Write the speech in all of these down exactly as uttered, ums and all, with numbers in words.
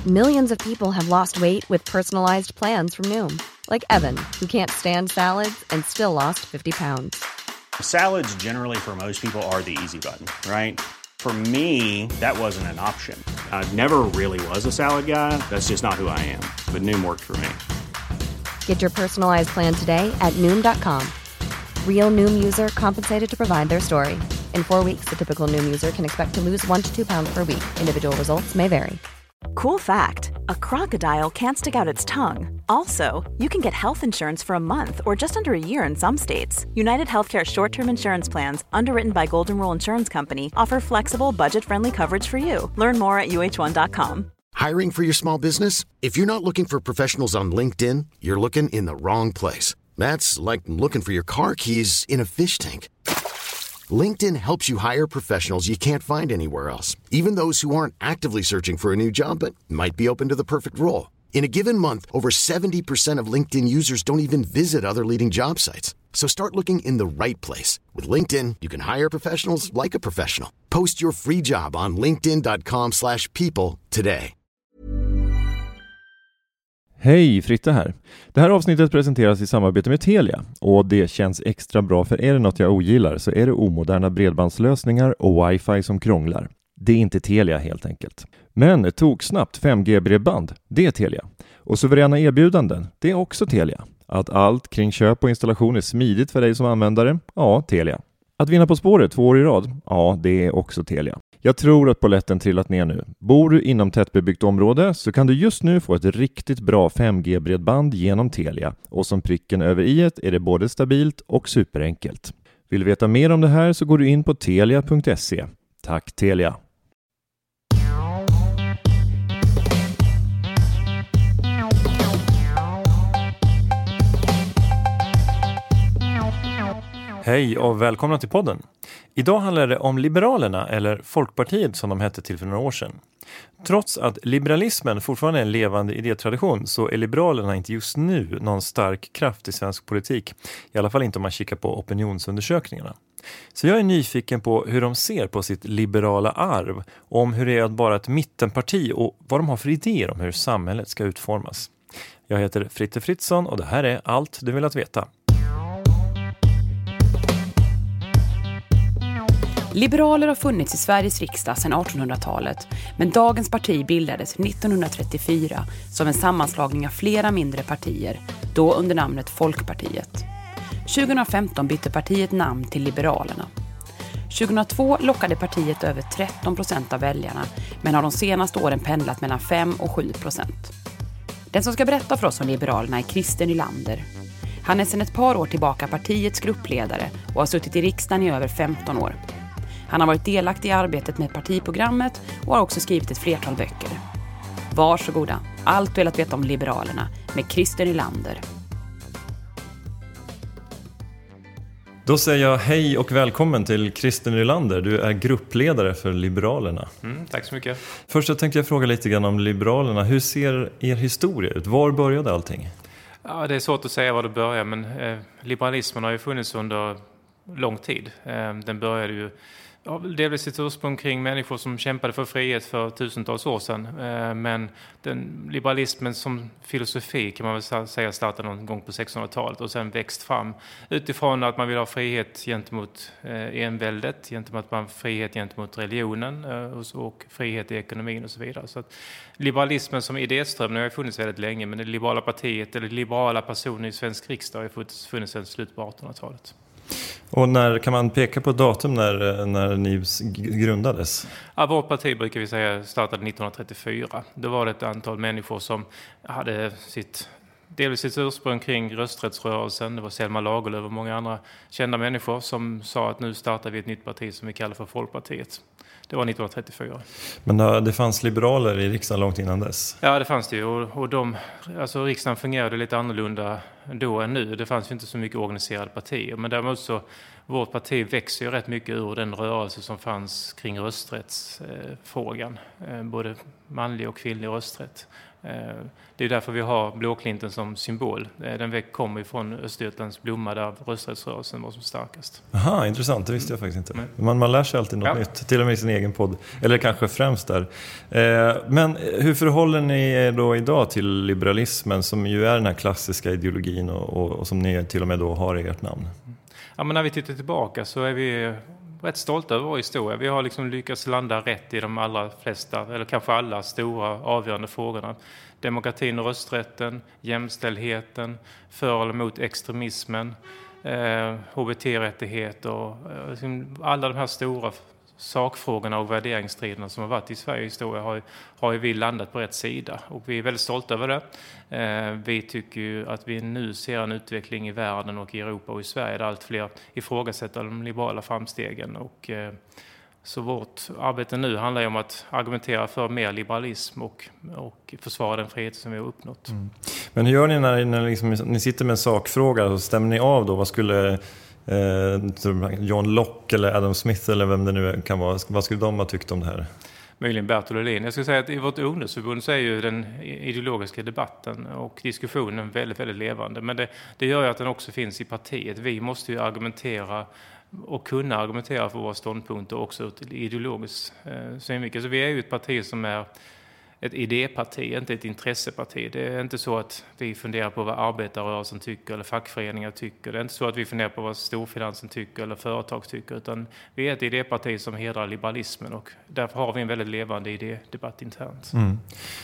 Millions of people have lost weight with personalized plans from Noom. Like Evan, who can't stand salads and still lost fifty pounds. Salads generally for most people are the easy button, right? For me, that wasn't an option. I never really was a salad guy. That's just not who I am. But Noom worked for me. Get your personalized plan today at Noom dot com. Real Noom user compensated to provide their story. In four weeks, the typical Noom user can expect to lose one to two pounds per week. Individual results may vary. Cool fact, a crocodile can't stick out its tongue. Also, you can get health insurance for a month or just under a year in some states. United Healthcare short-term insurance plans, underwritten by Golden Rule Insurance Company, offer flexible, budget-friendly coverage for you. Learn more at U H one dot com. Hiring for your small business? If you're not looking for professionals on LinkedIn, you're looking in the wrong place. That's like looking for your car keys in a fish tank. LinkedIn helps you hire professionals you can't find anywhere else, even those who aren't actively searching for a new job but might be open to the perfect role. In a given month, over seventy percent of LinkedIn users don't even visit other leading job sites. So start looking in the right place. With LinkedIn, you can hire professionals like a professional. Post your free job on linkedin dot com slash people today. Hej, Fritte här. Det här avsnittet presenteras i samarbete med Telia och det känns extra bra, för är det något jag ogillar så är det omoderna bredbandslösningar och wifi som krånglar. Det är inte Telia helt enkelt. Men tog snabbt fem G-bredband, det är Telia. Och suveräna erbjudanden, det är också Telia. Att allt kring köp och installation är smidigt för dig som användare, ja, Telia. Att vinna På spåret två år i rad, ja, det är också Telia. Jag tror att polletten trillat ner nu. Bor du inom tättbebyggt område så kan du just nu få ett riktigt bra fem G-bredband genom Telia. Och som pricken över i-et är det både stabilt och superenkelt. Vill du veta mer om det här så går du in på telia punkt se. Tack Telia! Hej och välkomna till podden. Idag handlar det om Liberalerna, eller Folkpartiet som de hette till för några år sedan. Trots att liberalismen fortfarande är en levande idétradition så är Liberalerna inte just nu någon stark kraft i svensk politik. I alla fall inte om man kikar på opinionsundersökningarna. Så jag är nyfiken på hur de ser på sitt liberala arv, om hur det är att vara ett mittenparti och vad de har för idéer om hur samhället ska utformas. Jag heter Fritte Fritzson och det här är allt du vill att veta. Liberaler har funnits i Sveriges riksdag sedan artonhundratalet, men dagens parti bildades nittonhundratrettiofyra som en sammanslagning av flera mindre partier, då under namnet Folkpartiet. tjugohundrafemton bytte partiet namn till Liberalerna. tjugohundratvå lockade partiet över tretton procent av väljarna, men har de senaste åren pendlat mellan fem och sju procent. Den som ska berätta för oss om Liberalerna är Christer Nylander. Han är sedan ett par år tillbaka partiets gruppledare och har suttit i riksdagen i över femton år. Han har varit delaktig i arbetet med partiprogrammet och har också skrivit ett flertal böcker. Varsågoda, allt du velat veta om Liberalerna med Christer Nylander. Då säger jag hej och välkommen till Christer Nylander. Du är gruppledare för Liberalerna. Mm, tack så mycket. Först så tänkte jag fråga lite grann om Liberalerna. Hur ser er historia ut? Var började allting? Ja, det är svårt att säga var det börjar, men eh, liberalismen har ju funnits under lång tid. Eh, den började ju ja, delvis sitt ursprung kring människor som kämpade för frihet för tusentals år sedan. Eh, men den liberalismen som filosofi kan man väl säga startade någon gång på sextonhundratalet och sen växt fram utifrån att man vill ha frihet gentemot eh, enväldet, gentemot man frihet gentemot religionen eh, och, och frihet i ekonomin och så vidare. Så att liberalismen som idéström har ju funnits väldigt länge, men det liberala partiet eller liberala personer i svensk riksdag har ju funnits sedan slutet på artonhundratalet. Och när kan man peka på datum när, när ni grundades? Ja, vårt parti brukar vi säga startade nittonhundratrettiofyra. Då var det ett antal människor som hade sitt, delvis sitt ursprung kring rösträttsrörelsen. Det var Selma Lagerlöf och många andra kända människor som sa att nu startar vi ett nytt parti som vi kallar för Folkpartiet. Det var nittonhundratrettiofyra. Men det fanns liberaler i riksdagen långt innan dess? Ja, det fanns det ju. Och, och de, alltså, riksdagen fungerade lite annorlunda då än nu. Det fanns ju inte så mycket organiserade partier. Men däremot så, vårt parti växer ju rätt mycket ur den rörelse som fanns kring rösträttsfrågan. Eh, både manlig och kvinnlig rösträtt. Det är därför vi har blåklinten som symbol. Den kommer ifrån Östergötlands blomma där rösträttsrörelsen var som starkast. Aha, intressant. Det visste jag faktiskt inte. Mm. Man, man lär sig alltid något ja. nytt, till och med i sin egen podd. Eller kanske främst där. Eh, men hur förhåller ni er då idag till liberalismen som ju är den här klassiska ideologin och, och, och som ni till och med då har i ert namn? Ja, men när vi tittar tillbaka så är vi rätt stolta över vår historia. Vi har liksom lyckats landa rätt i de allra flesta, eller kanske alla stora avgörande frågorna. Demokratin och rösträtten, jämställdheten, för eller mot extremismen, eh, H B T-rättigheter, eh, liksom alla de här stora sakfrågorna och värderingsstriderna som har varit i Sveriges historia har, har ju vi landat på rätt sida. Och vi är väldigt stolta över det. Eh, vi tycker ju att vi nu ser en utveckling i världen och i Europa och i Sverige där allt fler ifrågasätter de liberala framstegen. Och, eh, så vårt arbete nu handlar ju om att argumentera för mer liberalism och, och försvara den frihet som vi har uppnått. Mm. Men hur gör ni när, när liksom, ni sitter med en sakfråga och stämmer ni av då? Vad skulle eh, John Locke eller Adam Smith eller vem det nu kan vara, vad skulle de ha tyckt om det här? Möjligen Bertil Ohlin. Jag skulle säga att i vårt ungdomsförbund så är ju den ideologiska debatten och diskussionen väldigt, väldigt levande. Men det, det gör ju att den också finns i partiet. Vi måste ju argumentera och kunna argumentera för våra ståndpunkter också ur ett ideologiskt eh, synvinkel. Så vi är ju ett parti som är ett idéparti, inte ett intresseparti. Det är inte så att vi funderar på vad arbetarrörelsen tycker eller fackföreningar tycker. Det är inte så att vi funderar på vad storfinansen tycker eller företag tycker. Utan vi är ett idéparti som hedrar liberalismen och därför har vi en väldigt levande idédebatt internt. Mm.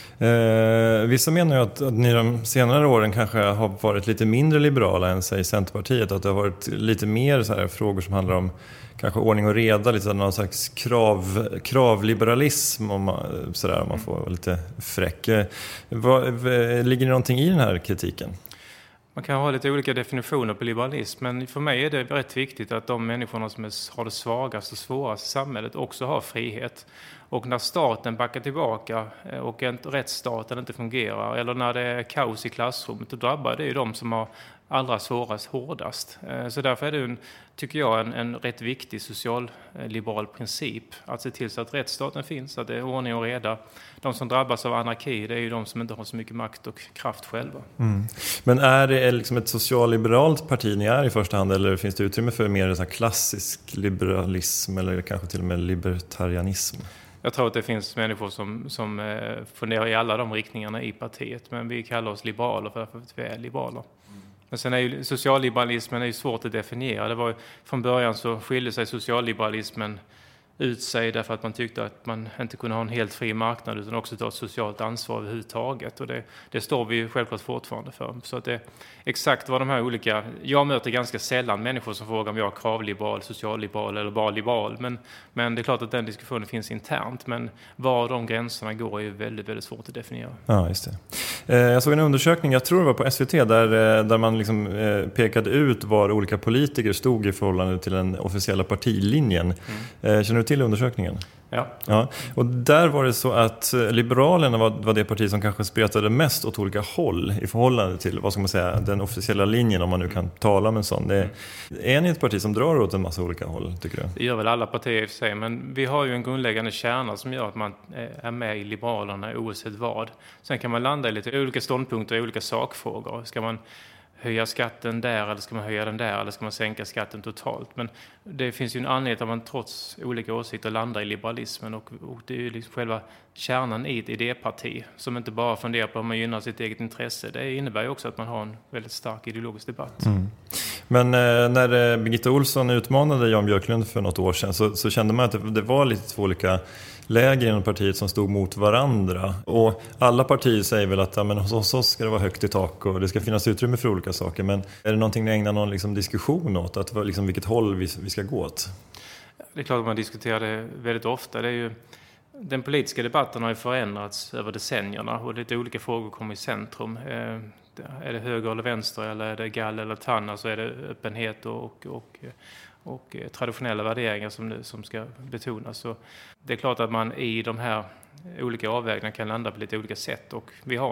Eh, vissa menar ju att, att ni de senare åren kanske har varit lite mindre liberala än sig Centerpartiet. Att det har varit lite mer så här frågor som handlar om kanske ordning och reda, lite någon slags krav, kravliberalism om man, sådär, om man får vara lite fräck. Vad, ligger det någonting i den här kritiken? Man kan ha lite olika definitioner på liberalism, men för mig är det rätt viktigt att de människorna som är, har det svagaste och svåraste i samhället också har frihet. Och när staten backar tillbaka och rättsstaten inte fungerar eller när det är kaos i klassrummet, då drabbar det ju de som har allra svårast, hårdast. Så därför är det, en, tycker jag, en, en rätt viktig socialliberal princip att se till så att rättsstaten finns, att det är ordning och reda. De som drabbas av anarki, det är ju de som inte har så mycket makt och kraft själva. Mm. Men är det liksom ett socialliberalt parti ni är i första hand, eller finns det utrymme för mer så här klassisk liberalism eller kanske till och med libertarianism? Jag tror att det finns människor som, som funderar i alla de riktningarna i partiet, men vi kallar oss liberaler för att vi är liberaler. Men sen är ju socialliberalismen är ju svårt att definiera. Det var ju, från början så skilde sig socialliberalismen ut sig därför att man tyckte att man inte kunde ha en helt fri marknad utan också ta ett socialt ansvar överhuvudtaget. Och det, det står vi ju självklart fortfarande för. Så att det exakt vad de här olika... Jag möter ganska sällan människor som frågar om jag är kravliberal, socialliberal eller bara liberal. Men, men det är klart att den diskussionen finns internt. Men var de gränserna går är ju väldigt, väldigt svårt att definiera. Ja, just det. Jag såg en undersökning, jag tror det var på S V T, där, där man liksom pekade ut var olika politiker stod i förhållande till den officiella partilinjen. Mm. Känner du till undersökningen? Ja. Ja. Och där var det så att Liberalerna var, var det parti som kanske spretade mest åt olika håll i förhållande till, vad ska man säga, den officiella linjen, om man nu kan tala om en sån. Det, är ni ett parti som drar åt en massa olika håll, tycker du? Det gör väl alla partier i sig, men vi har ju en grundläggande kärna som gör att man är med i Liberalerna oavsett vad. Sen kan man landa i lite olika ståndpunkter i olika sakfrågor. Ska man höja skatten där eller ska man höja den där eller ska man sänka skatten totalt? Men det finns ju en anledning att man trots olika åsikter landar i liberalismen och, och det är ju liksom själva kärnan i ett idéparti som inte bara funderar på om man gynnar sitt eget intresse. Det innebär ju också att man har en väldigt stark ideologisk debatt. Mm. Men eh, när Birgitta Olsson utmanade Jan Björklund för något år sedan så, så kände man att det, det var lite två olika läger inom partiet som stod mot varandra. Och alla partier säger väl att ja, men hos oss ska det vara högt i tak och det ska finnas utrymme för olika saker. Men är det någonting ni ägnar någon liksom diskussion åt? Att, liksom, vilket håll vi, vi ska gå åt? Det är klart att man diskuterar det väldigt ofta. Det är ju, den politiska debatten har ju förändrats över decennierna och lite olika frågor kommer i centrum. Eh, är det höger eller vänster eller är det gall eller tanna, så är det öppenhet och... och, och och traditionella värderingar som, som ska betonas. Så det är klart att man i de här olika avvägningarna kan landa på lite olika sätt och vi har en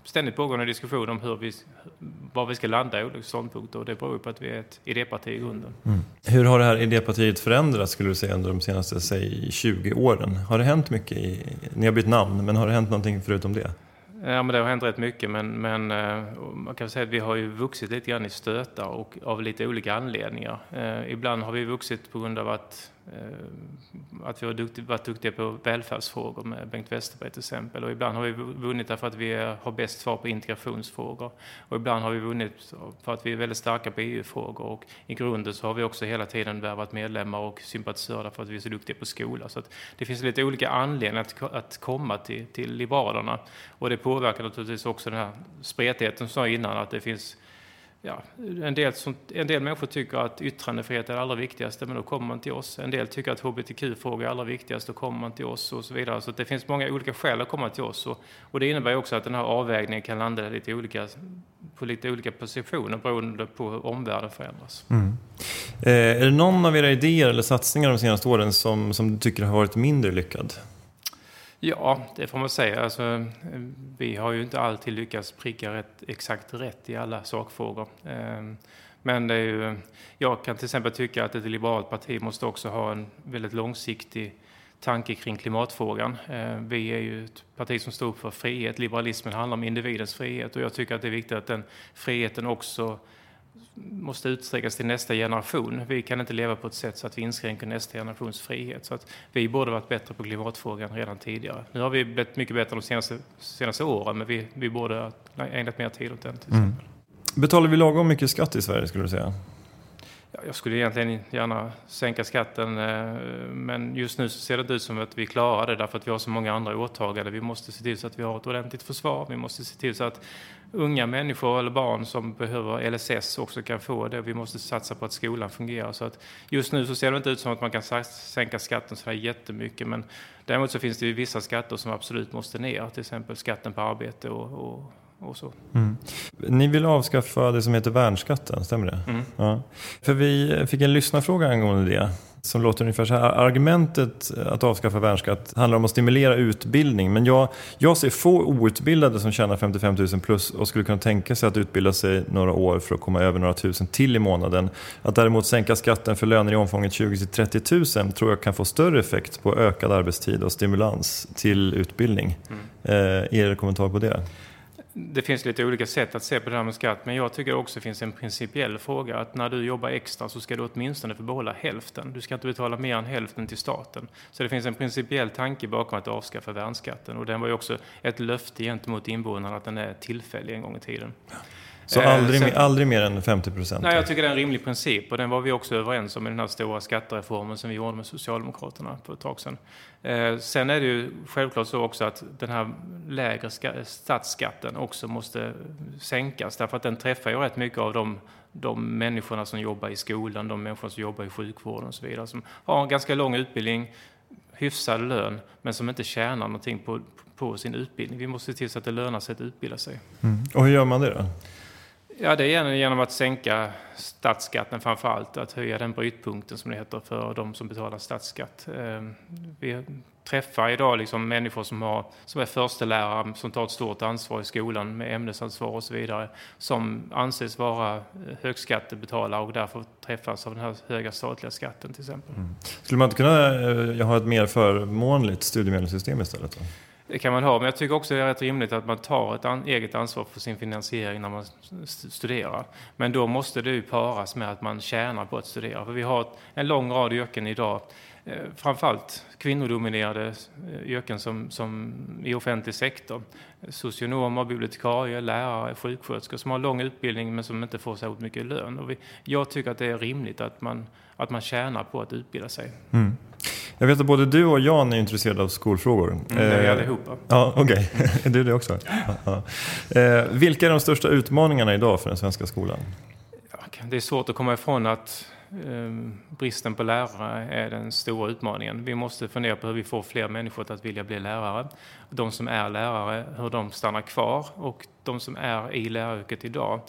ständigt pågående diskussion om hur vi, var vi ska landa i olika ståndpunkter, och det beror på att vi är ett idéparti i grunden. Mm. Hur har det här idépartiet förändrats, skulle du säga, under de senaste säg, tjugo åren? Har det hänt mycket? I, ni har bytt namn, men har det hänt någonting förutom det? Ja, men det har hänt rätt mycket, men, men man kan säga att vi har ju vuxit lite grann i stötar och av lite olika anledningar. Eh, ibland har vi vuxit på grund av att, eh, att vi har duktig, varit duktiga på välfärdsfrågor med Bengt Westerberg till exempel. Och ibland har vi vunnit därför att vi är, har bäst svar på integrationsfrågor. Och ibland har vi vunnit för att vi är väldigt starka på E U-frågor. Och i grunden så har vi också hela tiden varit medlemmar och sympatisörer för att vi är så duktiga på skola. Så att det finns lite olika anledningar att, att komma till, till Liberalerna. Och det påverkar naturligtvis också den här spretigheten som sa innan, att det finns ja, en, del som, en del människor tycker att yttrandefrihet är det allra viktigaste, men då kommer man till oss. En del tycker att H B T Q-frågor är allra viktigast, då kommer man till oss och så vidare. Så det finns många olika skäl att komma till oss, och, och det innebär också att den här avvägningen kan landa lite olika, på lite olika positioner beroende på hur omvärlden förändras. Mm. Eh, är det någon av era idéer eller satsningar de senaste åren som, som du tycker har varit mindre lyckad? Ja, det får man säga. Alltså, vi har ju inte alltid lyckats pricka rätt, exakt rätt i alla sakfrågor. Men det är ju, jag kan till exempel tycka att ett liberalt parti måste också ha en väldigt långsiktig tanke kring klimatfrågan. Vi är ju ett parti som står upp för frihet. Liberalismen handlar om individens frihet, och jag tycker att det är viktigt att den friheten också måste utsträckas till nästa generation. Vi kan inte leva på ett sätt så att vi inskränker nästa generations frihet. Så att vi borde varit bättre på klimatfrågan redan tidigare. Nu har vi blivit mycket bättre de senaste, senaste åren, men vi, vi borde ha ägnat mer tid åt den till exempel. Mm. Betalar vi lagom mycket skatt i Sverige, skulle du säga? Ja, jag skulle egentligen gärna sänka skatten, men just nu så ser det ut som att vi klarar det därför att vi har så många andra åtaganden. Vi måste se till så att vi har ett ordentligt försvar. Vi måste se till så att unga människor eller barn som behöver L S S också kan få det. Vi måste satsa på att skolan fungerar. Så att just nu så ser det inte ut som att man kan sänka skatten så här jättemycket, men däremot så finns det ju vissa skatter som absolut måste ner, till exempel skatten på arbete och, och Och så. Mm. Ni vill avskaffa det som heter värnskatten, stämmer det? Mm. Ja. För vi fick en lyssnarfråga angående det som låter ungefär så här. Argumentet att avskaffa värnskatt handlar om att stimulera utbildning, men jag, jag ser få outbildade som tjänar femtiofem tusen plus och skulle kunna tänka sig att utbilda sig några år för att komma över några tusen till i månaden. Att däremot sänka skatten för löner i omfånget tjugo till trettio tusen tror jag kan få större effekt på ökad arbetstid och stimulans till utbildning. Mm. Eh, er kommentar på det? Det finns lite olika sätt att se på det här med skatt, men jag tycker också det finns en principiell fråga att när du jobbar extra så ska du åtminstone få behålla hälften. Du ska inte betala mer än hälften till staten. Så det finns en principiell tanke bakom att avskaffa värnskatten, och den var ju också ett löfte gentemot invånarna att den är tillfällig en gång i tiden. Så aldrig, Sen, aldrig mer än femtio procent? Nej, jag tycker det är en rimlig princip, och den var vi också överens om i den här stora skattereformen som vi gjorde med Socialdemokraterna för ett tag sedan. Eh, sen är det ju självklart så också att den här lägre ska- statsskatten också måste sänkas, därför att den träffar ju rätt mycket av de, de människorna som jobbar i skolan, de människor som jobbar i sjukvården och så vidare, som har en ganska lång utbildning, hyfsad lön, men som inte tjänar någonting på, på sin utbildning. Vi måste se till så att det lönar sig att utbilda sig. Mm. Och hur gör man det då? Ja, det är genom att sänka statsskatten framför allt, att höja den brytpunkten som det heter för de som betalar statsskatt. Vi träffar idag liksom människor som, har, som är förstelärare, som tar ett stort ansvar i skolan med ämnesansvar och så vidare, som anses vara högskattebetalare och därför träffas av den här höga statliga skatten till exempel. Mm. Skulle man inte kunna ha ett mer förmånligt studiemedelssystem istället då? Det kan man ha, men jag tycker också det är rätt rimligt att man tar ett an- eget ansvar för sin finansiering när man st- studerar. Men då måste det ju paras med att man tjänar på att studera. För vi har en lång rad yrken idag, eh, framförallt kvinnodominerade eh, yrken som, som i offentlig sektor. Socionomer, bibliotekarier, lärare, sjuksköterskor som har lång utbildning men som inte får så mycket lön. Och vi, jag tycker att det är rimligt att man, att man tjänar på att utbilda sig. Mm. Jag vet att både du och Jan är intresserade av skolfrågor. Mm, det är vi allihopa. Ja, okej. Okay. Är du det också? Ja, ja. Eh, vilka är de största utmaningarna idag för den svenska skolan? Ja, det är svårt att komma ifrån att eh, bristen på lärare är den stora utmaningen. Vi måste fundera på hur vi får fler människor att vilja bli lärare. De som är lärare, hur de stannar kvar, och de som är i läraryrket idag.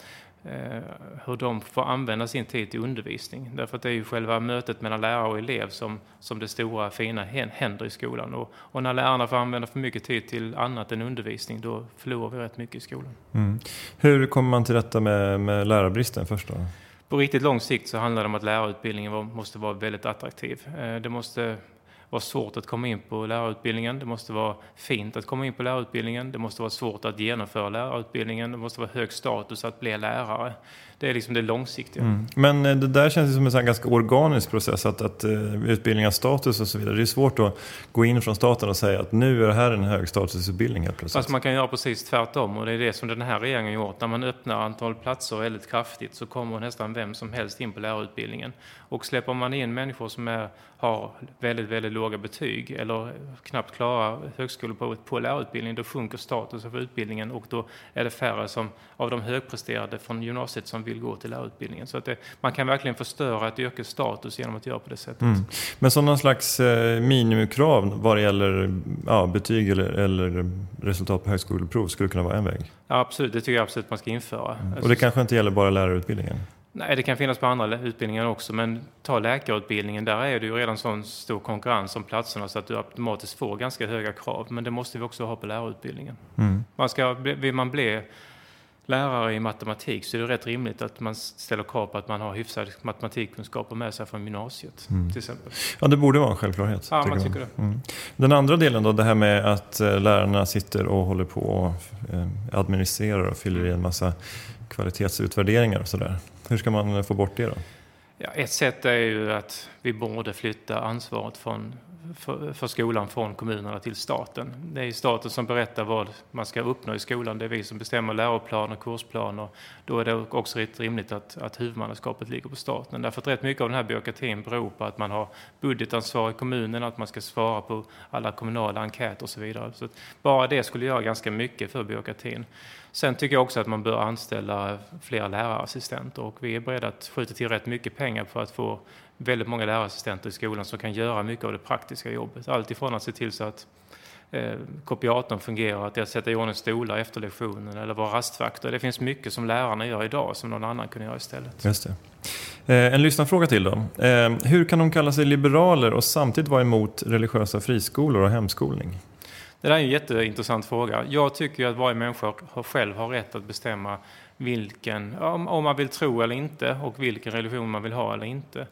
hur de får använda sin tid till undervisning. Därför att det är ju själva mötet mellan lärare och elev som, som det stora fina händer i skolan. Och, och när lärarna får använda för mycket tid till annat än undervisning, då förlorar vi rätt mycket i skolan. Mm. Hur kommer man till rätta med, med lärarbristen först då? På riktigt lång sikt så handlar det om att lärarutbildningen måste vara väldigt attraktiv. Det måste vara svårt att komma in på lärarutbildningen. Det måste vara fint att komma in på lärarutbildningen. Det måste vara svårt att genomföra lärarutbildningen. Det måste vara hög status att bli lärare. Det är liksom det långsiktiga. Mm. Men det där känns ju som en sån ganska organisk process. Att, att uh, utbildningar status och så vidare. Det är svårt att gå in från staten och säga att nu är det här en hög statusutbildning helt plötsligt. Fast man kan göra precis tvärtom. Och det är det som den här regeringen gjort. När man öppnar antal platser väldigt kraftigt så kommer nästan vem som helst in på lärarutbildningen. Och släpper man in människor som är, har väldigt, väldigt låga betyg eller knappt klarar högskoleprovet på lärarutbildningen, då sjunker statusen för utbildningen och då är det färre som, av de högpresterade från gymnasiet som vill gå till lärarutbildningen. Så att det, man kan verkligen förstöra ett yrkes status genom att göra på det sättet. Mm. Men som någon slags eh, minimikrav vad det gäller ja, betyg eller, eller resultat på högskoleprov skulle kunna vara en väg? Ja, absolut. Det tycker jag absolut man ska införa. Mm. Och det kanske inte gäller bara lärarutbildningen? Nej, det kan finnas på andra utbildningar också, men ta läkarutbildningen, där är det ju redan sån stor konkurrens om platserna så att du automatiskt får ganska höga krav, men det måste vi också ha på lärarutbildningen. Mm. Man ska, vill man bli lärare i matematik så är det rätt rimligt att man ställer krav på att man har hyfsad matematikkunskaper med sig från gymnasiet mm. till exempel. Ja, det borde vara en självklarhet. Ja, tycker man tycker det. Mm. Den andra delen då, det här med att lärarna sitter och håller på och administrerar och fyller i en massa kvalitetsutvärderingar och sådär. Hur ska man få bort det då? Ja, ett sätt är ju att vi borde flytta ansvaret från, för, för skolan från kommunerna till staten. Det är staten som berättar vad man ska uppnå i skolan. Det är vi som bestämmer läroplaner och kursplaner. Då är det också rätt rimligt att, att huvudmannaskapet ligger på staten. Därför att rätt mycket av den här byråkratin beror på att man har budgetansvar i kommunen, att man ska svara på alla kommunala enkäter och så vidare. Så bara det skulle göra ganska mycket för byråkratin. Sen tycker jag också att man bör anställa fler lärarassistenter och vi är beredda att skjuta till rätt mycket pengar för att få väldigt många lärarassistenter i skolan som kan göra mycket av det praktiska jobbet. Allt ifrån att se till så att eh, kopiatorn fungerar, att jag sätter i ordning stolar efter lektionen eller vara rastvakter. Det finns mycket som lärarna gör idag som någon annan kunde göra istället. Just det. Eh, en lyssnarfråga till då. Eh, hur kan de kalla sig liberaler och samtidigt vara emot religiösa friskolor och hemskolning? Det där är en jätteintressant fråga. Jag tycker att varje människa själv har rätt att bestämma vilken, om man vill tro eller inte och vilken religion man vill ha eller inte.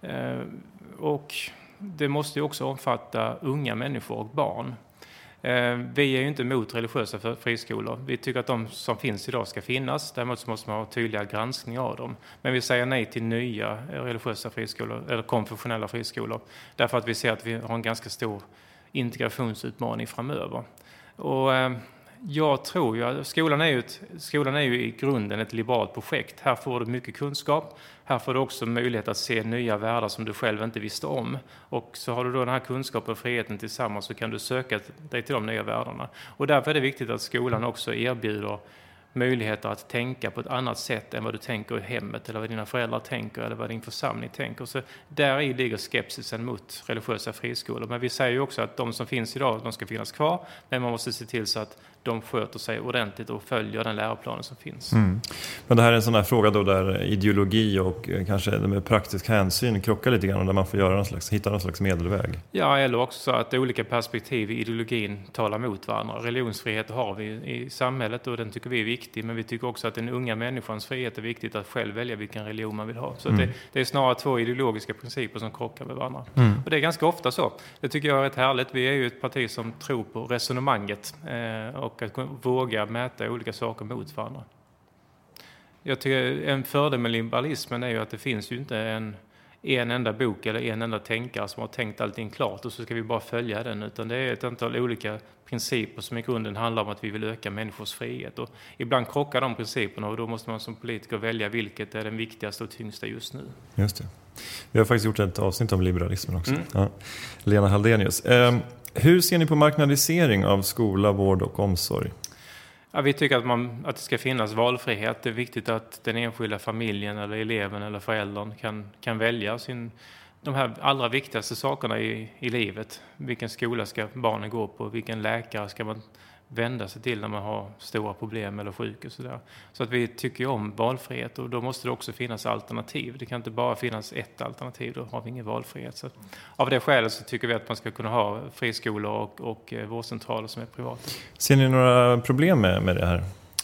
Och det måste ju också omfatta unga människor och barn. Vi är ju inte emot religiösa friskolor. Vi tycker att de som finns idag ska finnas. Däremot så måste man ha tydliga granskningar av dem. Men vi säger nej till nya religiösa friskolor eller konfessionella friskolor. Därför att vi ser att vi har en ganska stor integrationsutmaning framöver. Och eh, jag tror ju att skolan är ju, ett, skolan är ju i grunden ett liberalt projekt. Här får du mycket kunskap. Här får du också möjlighet att se nya världar som du själv inte visste om. Och så har du då den här kunskapen och friheten tillsammans så kan du söka dig till de nya världarna. Och därför är det viktigt att skolan också erbjuder möjligheter att tänka på ett annat sätt än vad du tänker i hemmet eller vad dina föräldrar tänker eller vad din församling tänker. Så där i ligger skepsisen mot religiösa friskolor. Men vi säger ju också att de som finns idag, de ska finnas kvar, men man måste se till så att de sköter sig ordentligt och följer den läroplanen som finns. Mm. Men det här är en sån här fråga då där ideologi och kanske med praktisk hänsyn krockar lite grann, där man får göra någon slags, hitta någon slags medelväg. Ja, eller också att olika perspektiv i ideologin talar mot varandra. Religionsfrihet har vi i samhället och den tycker vi är viktig, men vi tycker också att den unga människans frihet är viktigt att själv välja vilken religion man vill ha. Så mm. att det, det är snarare två ideologiska principer som krockar med varandra. Mm. Och det är ganska ofta så. Det tycker jag är rätt härligt. Vi är ju ett parti som tror på resonemanget eh, och att våga mäta olika saker mot varandra. Jag tycker en fördel med liberalismen är ju att det finns ju inte en, en enda bok eller en enda tänkare som har tänkt allting klart och så ska vi bara följa den, utan det är ett antal olika principer som i grunden handlar om att vi vill öka människors frihet. Och ibland krockar de principerna och då måste man som politiker välja vilket är den viktigaste och tyngsta just nu. Just det. Vi har faktiskt gjort ett avsnitt om liberalismen också. Mm. Ja. Lena Haldenius. Eh, hur ser ni på marknadisering av skola, vård och omsorg? Ja, vi tycker att, man, att det ska finnas valfrihet. Det är viktigt att den enskilda familjen eller eleven eller föräldern kan, kan välja sin, de här allra viktigaste sakerna i, i livet. Vilken skola ska barnen gå på? Vilken läkare ska man vända sig till när man har stora problem eller sjuk och sådär. Så att vi tycker ju om valfrihet, och då måste det också finnas alternativ. Det kan inte bara finnas ett alternativ, då har vi ingen valfrihet. Så av det skälet så tycker vi att man ska kunna ha friskolor och, och vårdcentraler som är privata. Ser ni några problem med, med det här?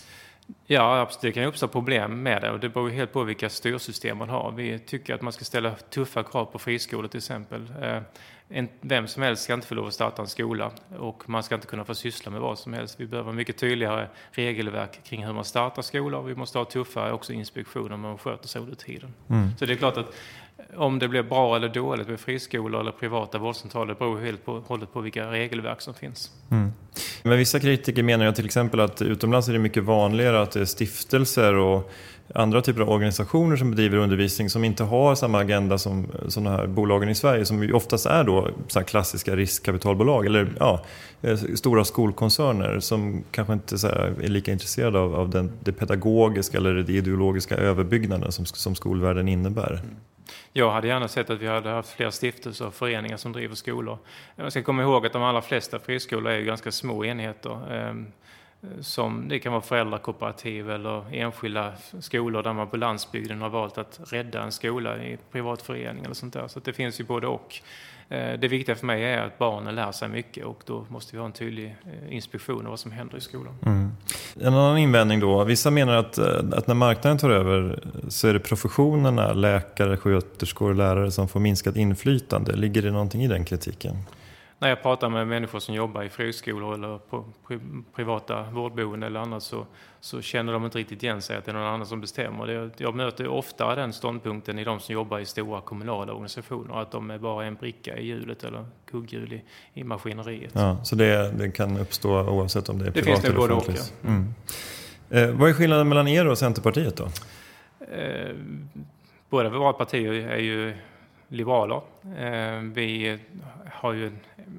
Ja, absolut. Det kan ju uppstå problem med det, och det beror ju helt på vilka styrsystem man har. Vi tycker att man ska ställa tuffa krav på friskolor till exempel. En, vem som helst ska inte få lov att starta en skola, och man ska inte kunna få syssla med vad som helst. Vi behöver mycket tydligare regelverk kring hur man startar skolor. Vi måste ha tuffare också inspektioner om man sköter sig under tiden. Mm. Så det är klart att om det blir bra eller dåligt med friskolor eller privata vårdcentraler beror helt på, hållet på vilka regelverk som finns. Mm. Men vissa kritiker menar ju till exempel att utomlands är det mycket vanligare att det är stiftelser och andra typer av organisationer som bedriver undervisning som inte har samma agenda som sådana här bolagen i Sverige, som ju oftast är då så här klassiska riskkapitalbolag eller ja, stora skolkoncerner som kanske inte så här är lika intresserade av, av den, det pedagogiska eller det ideologiska överbyggnaden som, som skolvärlden innebär. Mm. Jag hade gärna sett att vi hade haft fler stiftelser och föreningar som driver skolor. Jag ska komma ihåg att de allra flesta friskolor är ju ganska små enheter. Som det kan vara föräldrakooperativ eller enskilda skolor där man på landsbygden har valt att rädda en skola i privatförening eller sånt där. Så det finns ju både och. Det viktiga för mig är att barnen lär sig mycket, och då måste vi ha en tydlig inspektion av vad som händer i skolan. Mm. En annan invändning då. Vissa menar att, att när marknaden tar över så är det professionerna, läkare, sköterskor och lärare som får minskat inflytande. Ligger det någonting i den kritiken? När jag pratar med människor som jobbar i friskolor eller på privata vårdboenden eller annat, så, så känner de inte riktigt igen sig att det är någon annan som bestämmer. Det, jag möter ofta den ståndpunkten i de som jobbar i stora kommunala organisationer, att de är bara en bricka i hjulet eller kugghjul i, i maskineriet. Ja, så det, det kan uppstå oavsett om det är det privat eller både offentligt? Ja. Mm. Eh, vad är skillnaden mellan er och Centerpartiet då? Eh, båda våra partier är ju liberaler. Eh, vi har ju,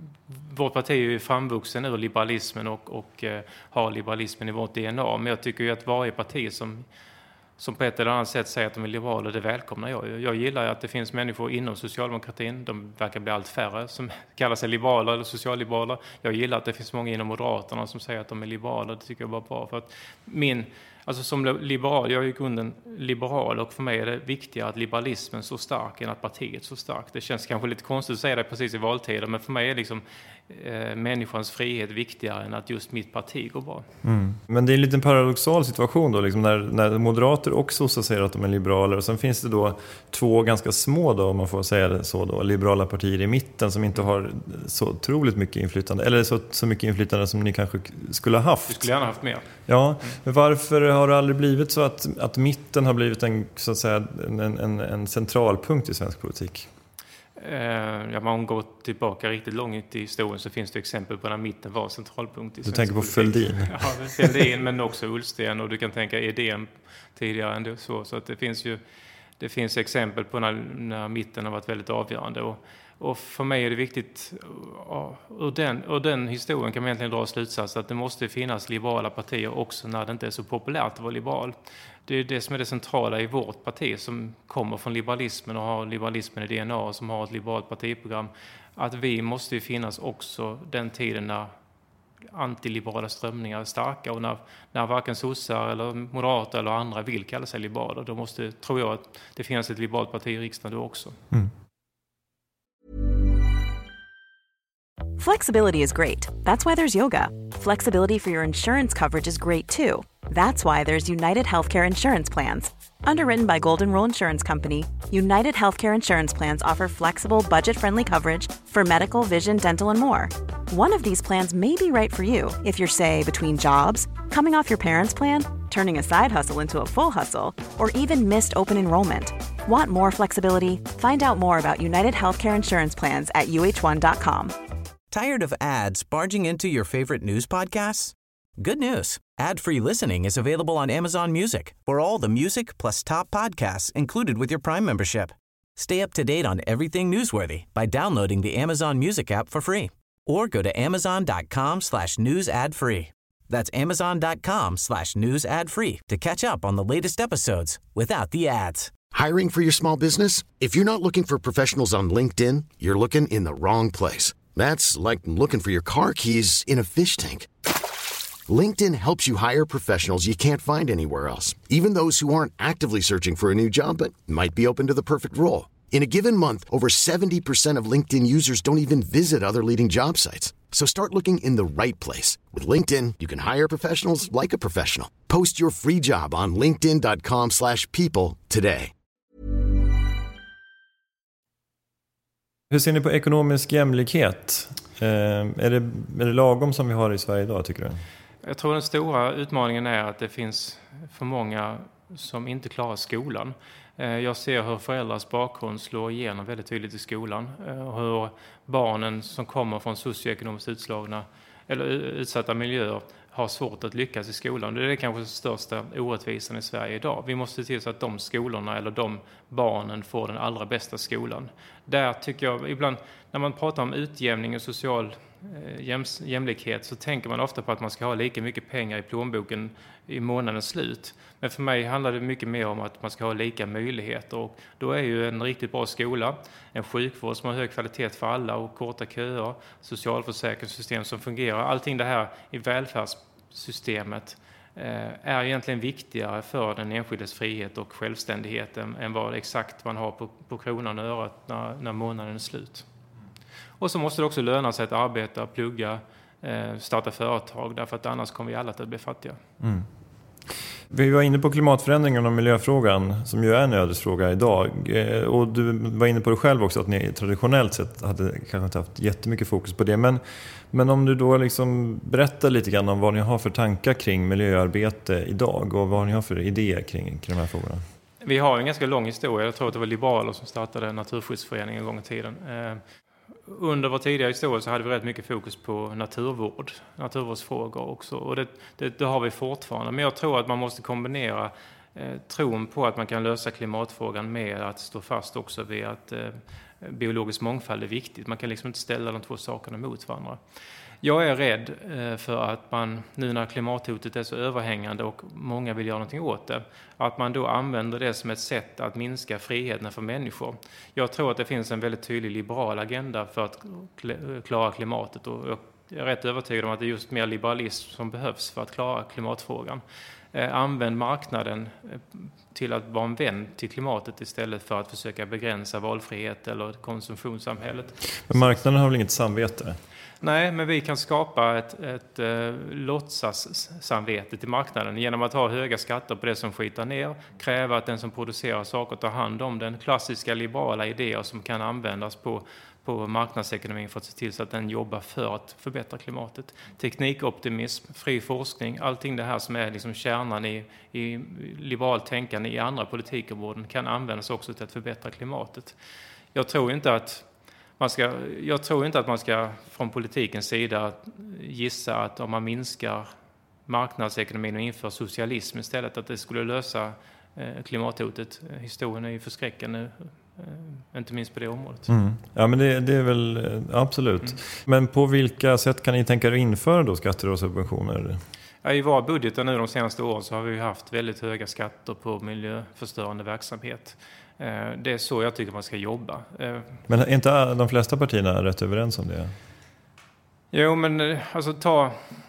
vårt parti är ju framvuxen ur liberalismen och, och eh, har liberalismen i vårt D N A. Men jag tycker ju att varje parti som, som på ett eller annat sätt säger att de är liberaler, det välkomnar jag. Jag gillar att det finns människor inom socialdemokratin, de verkar bli allt färre, som kallar sig liberaler eller socialliberaler. Jag gillar att det finns många inom Moderaterna som säger att de är liberaler. Det tycker jag var bra, för att min... Alltså som liberal, jag är i grunden liberal, och för mig är det viktigare att liberalismen står stark än att partiet står starkt. Det känns kanske lite konstigt att säga det precis i valtider, men för mig är liksom eh, människans frihet viktigare än att just mitt parti går bra. Mm. Men det är en liten paradoxal situation då, liksom när, när moderater och sossar säger att de är liberaler, och sen finns det då två ganska små då, om man får säga det så då, liberala partier i mitten som inte har så otroligt mycket inflytande, eller så, så mycket inflytande som ni kanske skulle ha haft. Du skulle gärna haft mer. Ja, mm. Men varför har det aldrig blivit så att, att mitten har blivit en, så att säga, en, en, en centralpunkt i svensk politik? Eh, ja, om man går tillbaka riktigt långt i historien så finns det exempel på när mitten var centralpunkt i du svensk tänker på politik. Fälldin? Ja, Fälldin, men också Ullsten, och du kan tänka Edén tidigare än det. Så, så att det finns ju det finns exempel på när, när mitten har varit väldigt avgörande. Och, och för mig är det viktigt, och, och, den, och den historien kan man egentligen dra slutsats att det måste finnas liberala partier också när det inte är så populärt att vara liberal. Det är det som är det centrala i vårt parti, som kommer från liberalismen och har liberalismen i D N A och som har ett liberalt partiprogram. Att vi måste ju finnas också den tiden när antiliberala strömningar är starka, och när, när varken sossar eller moderater eller andra vill kalla sig liberaler, då måste, tror jag, att det finns ett liberalt parti i riksdagen då också. Mm. Flexibility is great. That's why there's yoga. Flexibility for your insurance coverage is great too. That's why there's United Healthcare Insurance Plans. Underwritten by Golden Rule Insurance Company, United Healthcare Insurance Plans offer flexible, budget-friendly coverage for medical, vision, dental, and more. One of these plans may be right for you if you're, say, between jobs, coming off your parents' plan, turning a side hustle into a full hustle, or even missed open enrollment. Want more flexibility? Find out more about United Healthcare Insurance Plans at U H one dot com. Tired of ads barging into your favorite news podcasts? Good news. Ad-free listening is available on Amazon Music for all the music plus top podcasts included with your Prime membership. Stay up to date on everything newsworthy by downloading the Amazon Music app for free or go to amazon.com slash news ad free. That's amazon.com slash news ad free to catch up on the latest episodes without the ads. Hiring for your small business? If you're not looking for professionals on LinkedIn, you're looking in the wrong place. That's like looking for your car keys in a fish tank. LinkedIn helps you hire professionals you can't find anywhere else, even those who aren't actively searching for a new job but might be open to the perfect role. In a given month, over seventy percent of LinkedIn users don't even visit other leading job sites. So start looking in the right place. With LinkedIn, you can hire professionals like a professional. Post your free job on linkedin dot com slash people today. Hur ser ni på ekonomisk jämlikhet? Eh, är, det, är det lagom som vi har i Sverige idag, tycker du? Jag tror den stora utmaningen är att det finns för många som inte klarar skolan. Jag ser hur föräldrars bakgrund slår igenom väldigt tydligt i skolan. Och hur barnen som kommer från socioekonomiskt utslagna eller utsatta miljöer har svårt att lyckas i skolan. Det är kanske den största orättvisan i Sverige idag. Vi måste se till så att de skolorna eller de barnen får den allra bästa skolan. Där tycker jag ibland, när man pratar om utjämning och social jäms, jämlikhet, så tänker man ofta på att man ska ha lika mycket pengar i plånboken i månadens slut. Men för mig handlar det mycket mer om att man ska ha lika möjligheter. Och då är ju en riktigt bra skola, en sjukvård som har hög kvalitet för alla och korta köer, socialförsäkringssystem som fungerar. Allting det här i välfärdssystemet är egentligen viktigare för den enskildes frihet och självständighet än vad exakt man har på, på kronan och örat när, när månaden är slut. Och så måste det också löna sig att arbeta, plugga, starta företag, därför att annars kommer vi alla att bli fattiga. Mm. Vi var inne på klimatförändringen och miljöfrågan, som ju är en ödesfråga idag. Och du var inne på det själv också, att ni traditionellt sett hade kanske inte haft jättemycket fokus på det. Men, men om du då liksom berättar lite grann om vad ni har för tankar kring miljöarbete idag och vad ni har för idéer kring, kring de här frågorna. Vi har en ganska lång historia. Jag tror att det var liberaler som startade Naturskyddsföreningen en gång i tiden. Under vår tidigare historia så hade vi rätt mycket fokus på naturvård, naturvårdsfrågor också. Och det, det, det har vi fortfarande. Men jag tror att man måste kombinera eh, tron på att man kan lösa klimatfrågan med att stå fast också vid att eh, biologisk mångfald är viktigt. Man kan liksom inte ställa de två sakerna mot varandra. Jag är rädd eh, för att man, nu när klimathotet är så överhängande och många vill göra någonting åt det, att man då använder det som ett sätt att minska friheten för människor. Jag tror att det finns en väldigt tydlig liberal agenda för att klara klimatet, och jag är rätt övertygad om att det är just mer liberalism som behövs för att klara klimatfrågan. Eh, använd marknaden till att vara en vän till klimatet istället för att försöka begränsa valfrihet eller konsumtionssamhället. Men marknaden har väl inget samvete? Nej, men vi kan skapa ett, ett eh, låtsassamvete till marknaden genom att ha höga skatter på det som skitar ner, kräva att den som producerar saker tar hand om den. Klassiska liberala idéer som kan användas på, på marknadsekonomin för att se till så att den jobbar för att förbättra klimatet. Teknikoptimism, fri forskning, allting det här som är liksom kärnan i, i liberalt tänkande i andra politikområden kan användas också till att förbättra klimatet. Jag tror inte att Man ska, jag tror inte att man ska från politikens sida gissa att om man minskar marknadsekonomin och inför socialism istället, att det skulle lösa klimathotet. Historien är ju förskräckande, inte minst på det området. Mm. Ja, men det, det är väl absolut. Mm. Men på vilka sätt kan ni tänka er att införa då skatter och subventioner? Ja, i vår budget nu de senaste åren så har vi haft väldigt höga skatter på miljöförstörande verksamhet. Det är så jag tycker man ska jobba. Men är inte de flesta partierna rätt överens om det? Jo, men alltså ta...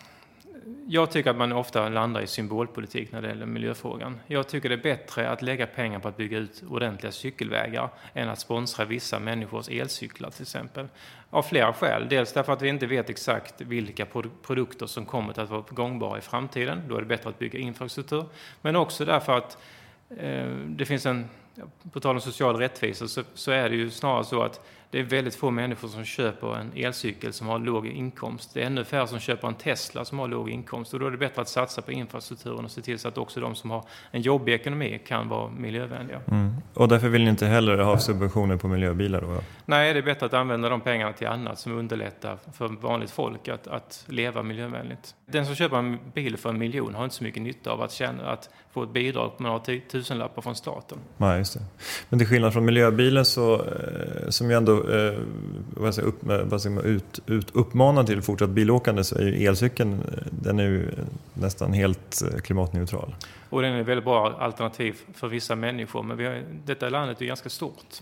Jag tycker att man ofta landar i symbolpolitik när det gäller miljöfrågan. Jag tycker det är bättre att lägga pengar på att bygga ut ordentliga cykelvägar än att sponsra vissa människors elcyklar till exempel. Av flera skäl. Dels därför att vi inte vet exakt vilka produkter som kommer att vara gångbara i framtiden. Då är det bättre att bygga infrastruktur. Men också därför att eh, det finns en... På tal om social rättvisa så, så är det ju snarare så att det är väldigt få människor som köper en elcykel som har låg inkomst. Det är ännu färre som köper en Tesla som har låg inkomst. Och då är det bättre att satsa på infrastrukturen och se till så att också de som har en jobbig ekonomi kan vara miljövänliga. Mm. Och därför vill ni inte heller ha subventioner på miljöbilar då? Nej, det är bättre att använda de pengarna till annat som underlättar för vanligt folk att, att leva miljövänligt. Den som köper en bil för en miljon har inte så mycket nytta av att, känna, att få ett bidrag på några tusenlappar från staten. Nej, just det. Men till skillnad från miljöbilen så, som ju ändå eh, vad säger, upp, vad säger man, ut, ut, uppmanar till fortsatt bilåkande, så är ju elcykeln, den är ju nästan helt klimatneutral. Och den är ett väldigt bra alternativ för vissa människor, men vi har, detta landet är ganska stort.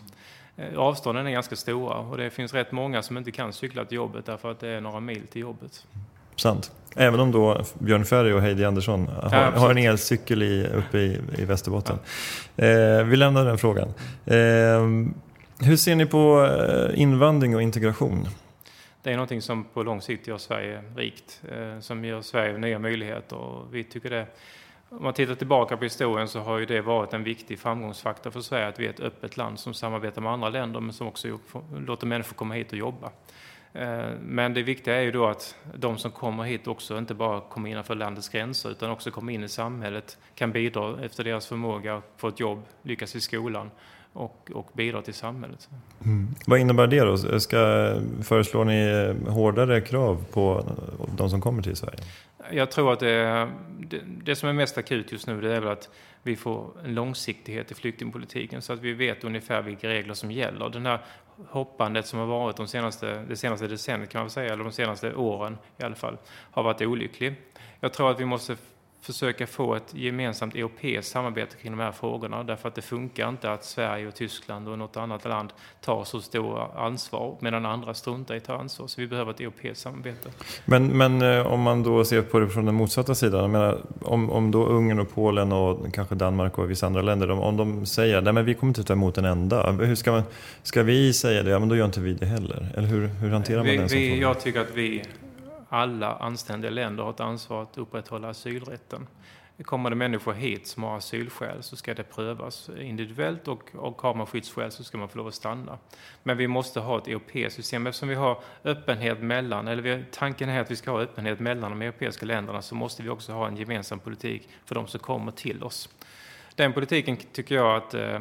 Avstånden är ganska stora och det finns rätt många som inte kan cykla till jobbet därför att det är några mil till jobbet. Sant. Även om då Björn Ferry och Heidi Andersson har, ja, har en elcykel i, uppe i, i Västerbotten. Ja. Eh, vi lämnar den frågan. Eh, hur ser ni på invandring och integration? Det är någonting som på lång sikt gör Sverige rikt, eh, som ger Sverige nya möjligheter. Och vi tycker det, om man tittar tillbaka på historien så har ju det varit en viktig framgångsfaktor för Sverige att vi är ett öppet land som samarbetar med andra länder men som också låter människor komma hit och jobba. Men det viktiga är ju då att de som kommer hit också inte bara kommer innanför landets gränser utan också kommer in i samhället, kan bidra efter deras förmåga, få ett jobb, lyckas i skolan och, och bidra till samhället. Mm. Vad innebär det då? Ska, föreslår ni hårdare krav på de som kommer till Sverige? Jag tror att det, det, det som är mest akut just nu det är väl att vi får en långsiktighet i flyktingpolitiken så att vi vet ungefär vilka regler som gäller. Den här hoppandet som har varit de senaste, det senaste decenniet kan man säga, eller de senaste åren i alla fall, har varit olycklig. Jag tror att vi måste försöka få ett gemensamt europeiskt samarbete kring de här frågorna därför att det funkar inte att Sverige och Tyskland och något annat land tar så stora ansvar medan andra struntar i att ta ansvar. Så vi behöver ett europeiskt samarbete. Men, men om man då ser på det från den motsatta sidan, jag menar, om, om då Ungern och Polen och kanske Danmark och vissa andra länder, om, om de säger nej men vi kommer inte ta emot en enda, hur ska, man, ska vi säga det? Ja men då gör inte vi det heller. Eller hur, hur hanterar vi, man den som vi, fråga? Jag tycker att vi alla anständiga länder har ett ansvar att upprätthålla asylrätten. Kommer det människor hit som har asylskäl så ska det prövas individuellt och, och har man skyddsskäl så ska man få lov att stanna. Men vi måste ha ett europeiskt system eftersom vi har öppenhet mellan, eller vi, tanken är att vi ska ha öppenhet mellan de europeiska länderna så måste vi också ha en gemensam politik för de som kommer till oss. Den politiken tycker jag att eh,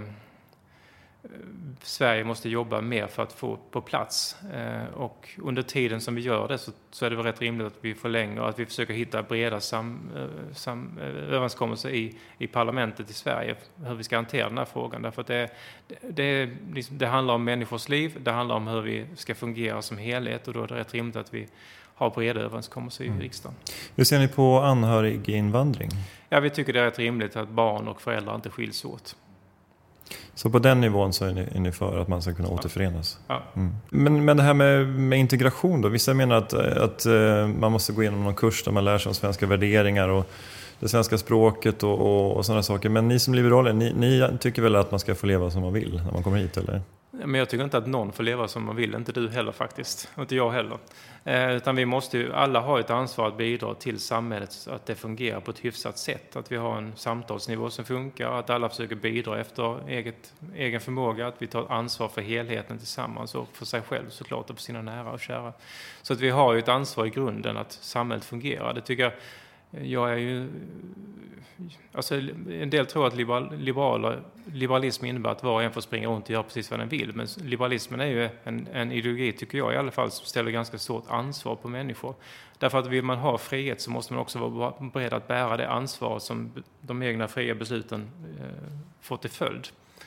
Sverige måste jobba mer för att få på plats eh, och under tiden som vi gör det så, så är det väl rätt rimligt att vi förlänger och att vi försöker hitta breda sam, eh, sam, eh, överenskommelser i, i parlamentet i Sverige hur vi ska hantera den här frågan därför att det, det, det, det handlar om människors liv, det handlar om hur vi ska fungera som helhet och då är det rätt rimligt att vi har breda överenskommelser i mm. riksdagen. Hur ser ni på anhöriginvandring? Ja, vi tycker det är rätt rimligt att barn och föräldrar inte skiljs åt. Så på den nivån så är ni, är ni för att man ska kunna återförenas. Ja. Mm. Men, men det här med, med integration då? Vissa menar att, att uh, man måste gå igenom någon kurs där man lär sig om svenska värderingar och det svenska språket och, och, och sådana saker. Men ni som liberaler, ni, ni tycker väl att man ska få leva som man vill när man kommer hit, eller? Men jag tycker inte att någon får leva som man vill, inte du heller faktiskt, inte jag heller. Eh, utan vi måste ju, alla har ett ansvar att bidra till samhället så att det fungerar på ett hyfsat sätt. Att vi har en samtalsnivå som funkar, att alla försöker bidra efter eget, egen förmåga, att vi tar ansvar för helheten tillsammans och för sig själv såklart och för sina nära och kära. Så att vi har ju ett ansvar i grunden att samhället fungerar. Det tycker jag, jag är ju... Alltså, en del tror att liberal, liberal, liberalism innebär att var och en får springa runt och göra precis vad den vill. Men liberalismen är ju en, en ideologi, tycker jag i alla fall, som ställer ganska stort ansvar på människor. Därför att vill man ha frihet så måste man också vara beredd att bära det ansvar som de egna fria besluten eh, får till följd.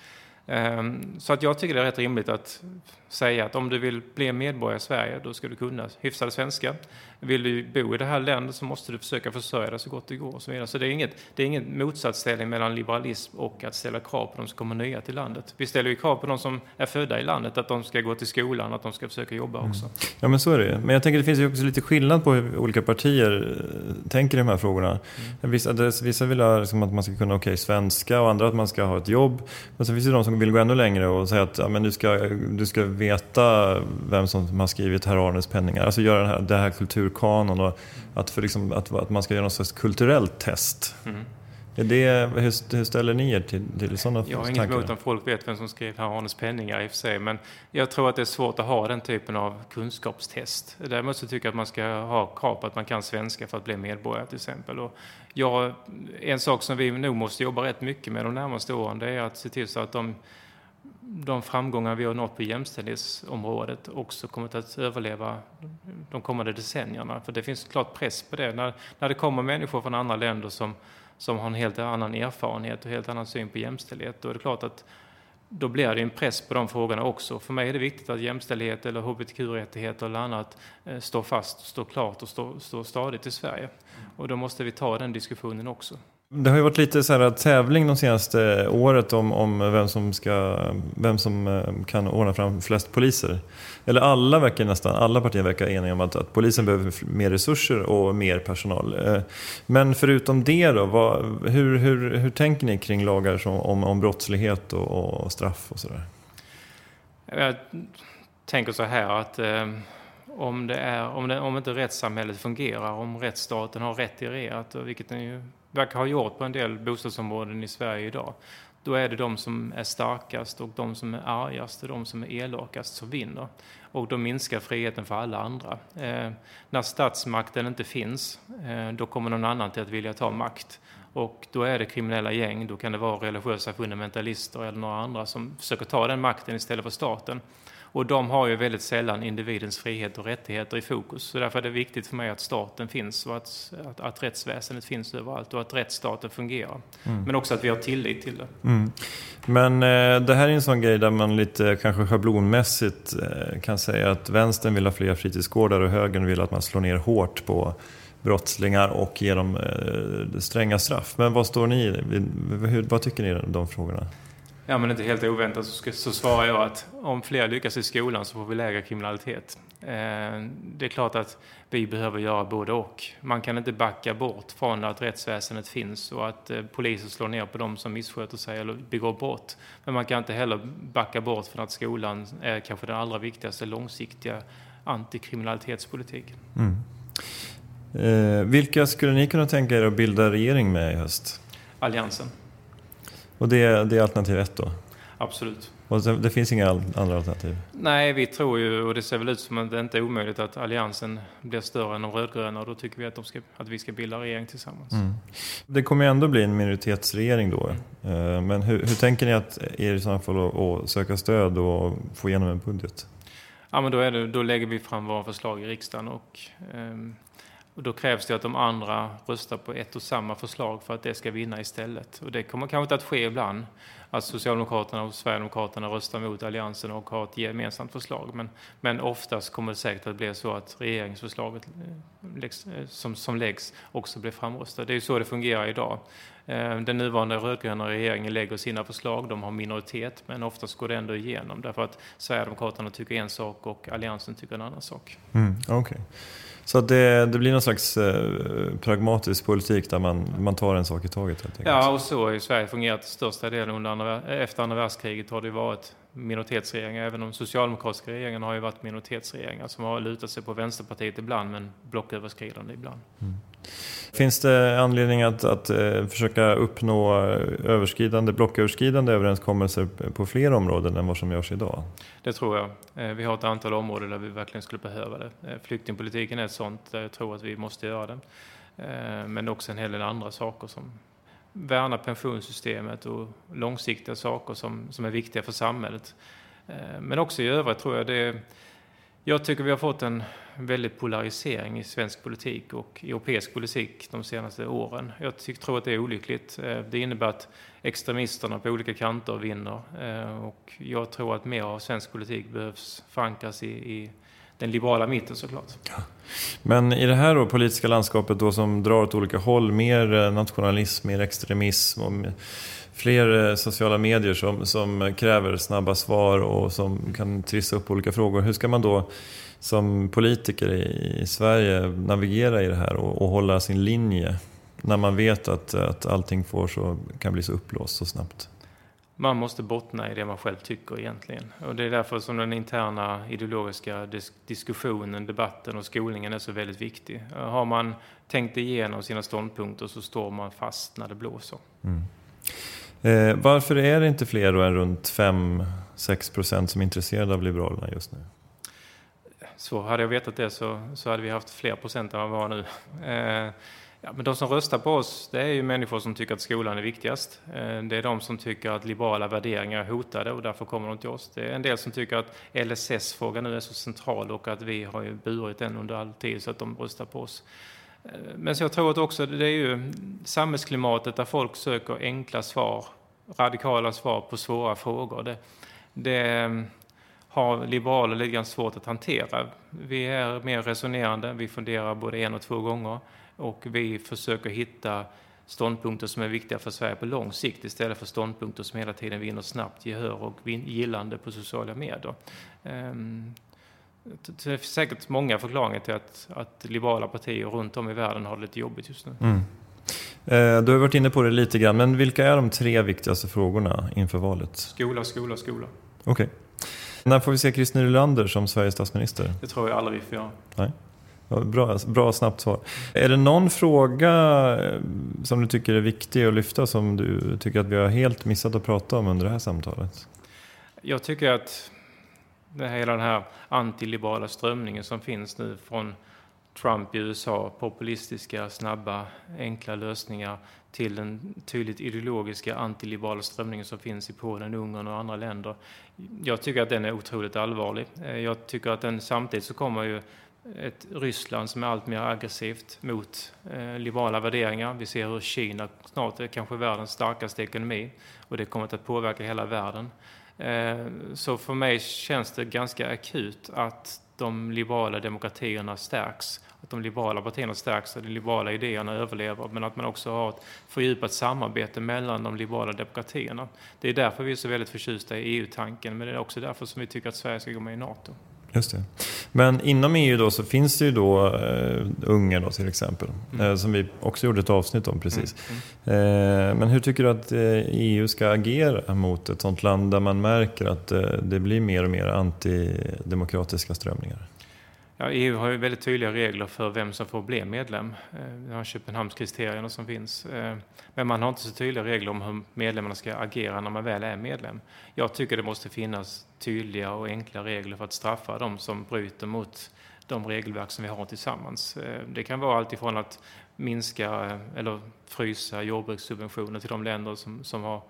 Um, så att jag tycker det är rätt rimligt att säga att om du vill bli medborgare i Sverige då ska du kunna hyfsade svenska. Vill du bo i det här landet så måste du försöka försörja dig så gott det går och så vidare. Så det är inget, det är ingen motsatsställning mellan liberalism och att ställa krav på de som kommer nya till landet. Vi ställer ju krav på de som är födda i landet att de ska gå till skolan, att de ska försöka jobba också. Mm. Ja men så är det. Men jag tänker det finns ju också lite skillnad på hur olika partier tänker i de här frågorna. Mm. Vissa, vissa vill ha liksom att man ska kunna okej okay, svenska och andra att man ska ha ett jobb. Men så finns det de som vill gå ännu längre och säga att ja, men du, ska, du ska veta vem som har skrivit Herr Arnes penningar. Alltså göra det här, det här kulturkanon och att, för liksom, att, att man ska göra något slags kulturellt test. Mm. Är det, hur, hur ställer ni er till, till sådana tankar? Jag har inget emot om folk vet vem som skrev Herr Arnes penningar i och för sig. Men jag tror att det är svårt att ha den typen av kunskapstest. Däremot så tycker jag att man ska ha krav på att man kan svenska för att bli medborgare till exempel. Och jag, en sak som vi nog måste jobba rätt mycket med de närmaste åren det är att se till så att de de framgångar vi har nått på jämställdhetsområdet också kommer att överleva de kommande decennierna. För det finns klart press på det. När, när det kommer människor från andra länder som, som har en helt annan erfarenhet och helt annan syn på jämställdhet, då är det klart att då blir det en press på de frågorna också. För mig är det viktigt att jämställdhet eller H B T Q-rättigheter eller annat eh, står fast, står klart och står, står stadigt i Sverige. Och då måste vi ta den diskussionen också. Det har ju varit lite så här tävling de senaste året om, om vem som ska, vem som kan ordna fram flest poliser. Eller alla verkar nästan, alla partier verkar eniga om att, att polisen behöver mer resurser och mer personal. Men förutom det då, vad, hur, hur, hur tänker ni kring lagar som, om, om brottslighet och, och straff och sådär? Jag tänker så här att eh, om, det är, om, det, om inte rättssamhället fungerar, om rättsstaten har retirerat, vilket den ju verkar ha gjort på en del bostadsområden i Sverige idag, då är det de som är starkast och de som är argast och de som är elakast som vinner. Och då minskar friheten för alla andra. Eh, när statsmakten inte finns, eh, då kommer någon annan till att vilja ta makt. Och då är det kriminella gäng, då kan det vara religiösa fundamentalister eller några andra som försöker ta den makten istället för staten. Och de har ju väldigt sällan individens frihet och rättigheter i fokus. Så därför är det viktigt för mig att staten finns och att, att, att rättsväsendet finns överallt och att rättsstaten fungerar. Mm. Men också att vi har tillit till det. Mm. Men eh, det här är en sån grej där man lite kanske schablonmässigt eh, kan säga att vänstern vill ha fler fritidsgårdar och högern vill att man slår ner hårt på brottslingar och ger dem eh, stränga straff. Men vad står ni i? Hur, vad tycker ni om de frågorna? Ja, men inte helt oväntat så, ska, så svarar jag att om fler lyckas i skolan så får vi lägre kriminalitet. Eh, det är klart att vi behöver göra både och. Man kan inte backa bort från att rättsväsendet finns och att eh, polisen slår ner på dem som missköter sig eller begår brott. Men man kan inte heller backa bort från att skolan är kanske den allra viktigaste långsiktiga antikriminalitetspolitiken. Mm. Eh, vilka skulle ni kunna tänka er att bilda regering med i höst? Alliansen. Och det, det är alternativ ett då? Absolut. Och det, det finns inga andra alternativ? Nej, vi tror ju, och det ser väl ut som att det inte är omöjligt att alliansen blir större än de rödgröna, och då tycker vi att, de ska, att vi ska bilda regering tillsammans. Mm. Det kommer ju ändå bli en minoritetsregering då. Men hur, hur tänker ni att er i sådana fall att, att söka stöd och få igenom en budget? Ja, men då, är det, då lägger vi fram våra förslag i riksdagen och... Um, Och då krävs det att de andra röstar på ett och samma förslag för att det ska vinna istället. Och det kommer kanske inte att ske ibland. Att Socialdemokraterna och Sverigedemokraterna röstar mot alliansen och har ett gemensamt förslag. Men, men oftast kommer det säkert att bli så att regeringsförslaget läggs, som, som läggs också blir framröstat. Det är ju så det fungerar idag. Den nuvarande rödgröna regeringen lägger sina förslag. De har minoritet, men oftast går det ändå igenom. Därför att Sverigedemokraterna tycker en sak och alliansen tycker en annan sak. Mm, okej. Okay. Så det, det blir någon slags eh, pragmatisk politik där man, man tar en sak i taget helt enkelt. Ja, och så har ju Sverige fungerat största delen under andra, efter andra världskriget har det varit minoritetsregeringar. Även de socialdemokratiska regeringarna har ju varit minoritetsregeringar som har lutat sig på Vänsterpartiet ibland, men blocköverskridande ibland. Mm. Finns det anledning att, att eh, försöka uppnå överskridande, blocköverskridande överenskommelser på fler områden än vad som görs idag? Det tror jag. Eh, vi har ett antal områden där vi verkligen skulle behöva det. Eh, flyktingpolitiken är ett sånt där jag tror att vi måste göra det. Eh, men också en hel del andra saker som värna pensionssystemet och långsiktiga saker som, som är viktiga för samhället. Eh, men också i övrigt tror jag det. Jag tycker vi har fått en väldigt polarisering i svensk politik och europeisk politik de senaste åren. Jag tycker, tror att det är olyckligt. Det innebär att extremisterna på olika kanter vinner. Och jag tror att mer av svensk politik behövs förankras i, i den liberala mitten såklart. Ja. Men i det här då, politiska landskapet då, som drar åt olika håll, mer nationalism, mer extremism och mer, fler sociala medier som, som kräver snabba svar och som kan trissa upp olika frågor. Hur ska man då som politiker i, i Sverige navigera i det här och, och hålla sin linje när man vet att, att allting får så, kan bli så upplåst så snabbt? Man måste bottna i det man själv tycker egentligen. Och det är därför som den interna ideologiska dis- diskussionen, debatten och skolningen är så väldigt viktig. Har man tänkt igenom sina ståndpunkter så står man fast när det blåser. Mm. Eh, varför är det inte fler då än runt fem till sex procent som är intresserade av Liberalerna just nu? Så hade jag vetat det så, så hade vi haft fler procent än vad vi har nu. Eh, ja, men de som röstar på oss, det är ju människor som tycker att skolan är viktigast. Eh, det är de som tycker att liberala värderingar är hotade och därför kommer de till oss. Det är en del som tycker att L S S-frågan nu är så central och att vi har ju burit den under all tid så att de röstar på oss. Eh, men så jag tror att också det är ju samhällsklimatet där folk söker enkla svar, radikala svar på svåra frågor. Det, det har liberaler lite grann svårt att hantera. Vi är mer resonerande, vi funderar både en och två gånger och vi försöker hitta ståndpunkter som är viktiga för Sverige på lång sikt istället för ståndpunkter som hela tiden vinner snabbt gehör och vin- gillande på sociala medier. Um, det är säkert många förklaringar till att, att liberala partier runt om i världen har det lite jobbigt just nu. Mm. Eh, du har varit inne på det lite grann, men vilka är de tre viktigaste frågorna inför valet? Skola, skola, skola. Okej. Okay. När får vi se Christer Nylander som Sveriges statsminister? Det tror jag aldrig vi får göra. Nej. Bra, bra snabbt svar. Är det någon fråga som du tycker är viktig att lyfta som du tycker att vi har helt missat att prata om under det här samtalet? Jag tycker att det hela den här antiliberala strömningen som finns nu från Trump i U S A, populistiska, snabba, enkla lösningar till den tydligt ideologiska antiliberala strömningen som finns i Polen, Ungern och andra länder. Jag tycker att den är otroligt allvarlig. Jag tycker att den samtidigt så kommer ju ett Ryssland som är allt mer aggressivt mot eh, liberala värderingar. Vi ser hur Kina snart är kanske världens starkaste ekonomi och det kommer att påverka hela världen. Eh, så för mig känns det ganska akut att de liberala demokratierna stärks, att de liberala partierna stärks och de liberala idéerna överlever, men att man också har ett fördjupat samarbete mellan de liberala demokratierna. Det är därför vi är så väldigt förtjusta i E U-tanken, men det är också därför som vi tycker att Sverige ska gå med i NATO. Just det. Men inom E U då så finns det ju då uh, Ungern då till exempel, mm. uh, som vi också gjorde ett avsnitt om precis. Mm. Mm. Uh, men hur tycker du att uh, E U ska agera mot ett sånt land där man märker att uh, det blir mer och mer antidemokratiska strömningar? Ja, E U har ju väldigt tydliga regler för vem som får bli medlem. Det har Köpenhamnskriterierna som finns. Men man har inte så tydliga regler om hur medlemmarna ska agera när man väl är medlem. Jag tycker det måste finnas tydliga och enkla regler för att straffa de som bryter mot de regelverk som vi har tillsammans. Det kan vara allt ifrån att minska eller frysa jordbrukssubventioner till de länder som, som har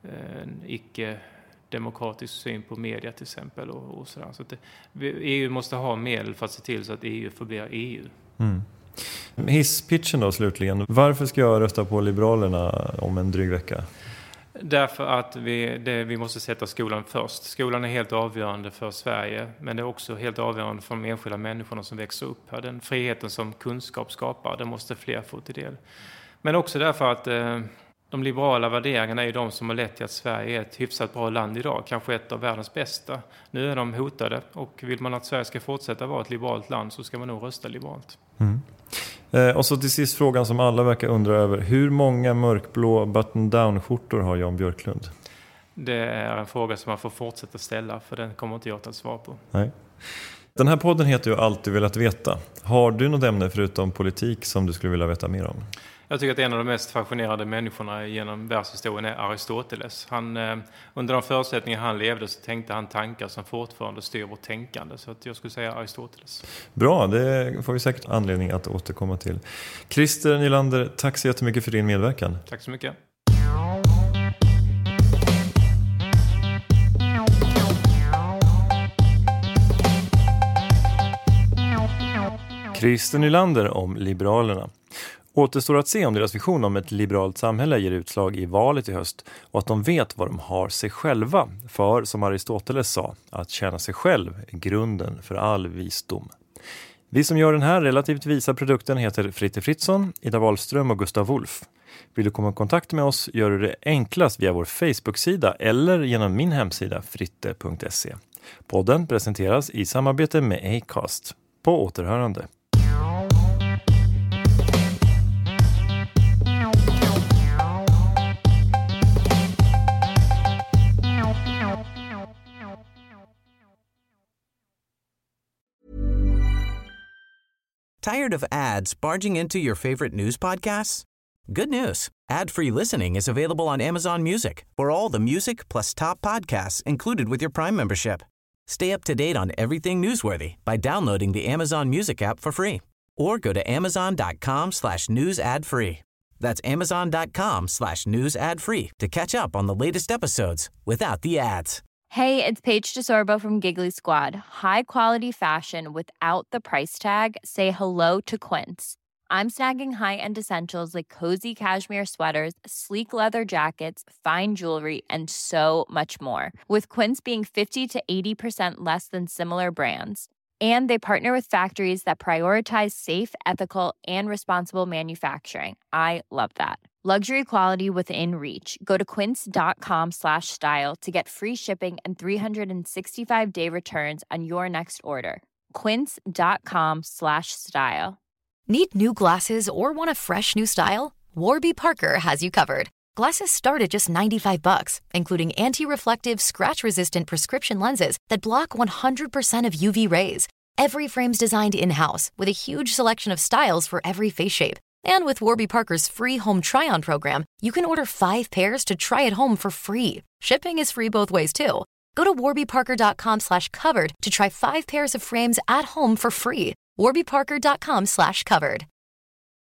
en icke demokratisk syn på media till exempel och, och sådär. Så att det, E U måste ha medel för att se till så att E U förblir E U. Mm. Hisspitchen då slutligen. Varför ska jag rösta på Liberalerna om en dryg vecka? Därför att vi, det, vi måste sätta skolan först. Skolan är helt avgörande för Sverige, men det är också helt avgörande för de enskilda människorna som växer upp här. Den friheten som kunskap skapar, det måste fler få till del. Men också därför att eh, de liberala värderingarna är de som har lett till att Sverige är ett hyfsat bra land idag. Kanske ett av världens bästa. Nu är de hotade och vill man att Sverige ska fortsätta vara ett liberalt land så ska man nog rösta liberalt. Mm. Eh, och så till sist frågan som alla verkar undra över. Hur många mörkblå button-down-skjortor har Jan Björklund? Det är en fråga som man får fortsätta ställa för den kommer inte jag att ta svar på. Nej. Den här podden heter ju Alltid velat veta. Har du något ämne förutom politik som du skulle vilja veta mer om? Jag tycker att en av de mest fascinerande människorna genom världshistorien är Aristoteles. Han, eh, under de förutsättningar han levde så tänkte han tankar som fortfarande styr vårt tänkande. Så att jag skulle säga Aristoteles. Bra, det får vi säkert anledning att återkomma till. Christer Nylander, tack så jättemycket för din medverkan. Tack så mycket. Christer Nylander om Liberalerna. Återstår att se om deras vision om ett liberalt samhälle ger utslag i valet i höst och att de vet vad de har sig själva. För, som Aristoteles sa, att känna sig själv är grunden för all visdom. Vi som gör den här relativt visa produkten heter Fritte Fritzson, Ida Wahlström och Gustav Wolf. Vill du komma i kontakt med oss gör du det enklast via vår Facebook-sida eller genom min hemsida fritte punkt se. Podden presenteras i samarbete med Acast. På återhörande. Tired of ads barging into your favorite news podcasts? Good news. Ad-free listening is available on Amazon Music for all the music plus top podcasts included with your Prime membership. Stay up to date on everything newsworthy by downloading the Amazon Music app for free or go to amazon.com slash news ad free. That's amazon.com slash news ad free to catch up on the latest episodes without the ads. Hey, it's Paige DeSorbo from Giggly Squad. High quality fashion without the price tag. Say hello to Quince. I'm snagging high-end essentials like cozy cashmere sweaters, sleek leather jackets, fine jewelry, and so much more. With Quince being fifty to eighty percent less than similar brands. And they partner with factories that prioritize safe, ethical, and responsible manufacturing. I love that. Luxury quality within reach. Go to quince.com slash style to get free shipping and three sixty-five day returns on your next order. Quince.com slash style. Need new glasses or want a fresh new style? Warby Parker has you covered. Glasses start at just ninety-five bucks, including anti-reflective, scratch-resistant prescription lenses that block one hundred percent of U V rays. Every frame's designed in-house with a huge selection of styles for every face shape. And with Warby Parker's free home try-on program, you can order five pairs to try at home for free. Shipping is free both ways, too. Go to warbyparker.com slash covered to try five pairs of frames at home for free. warbyparker.com slash covered.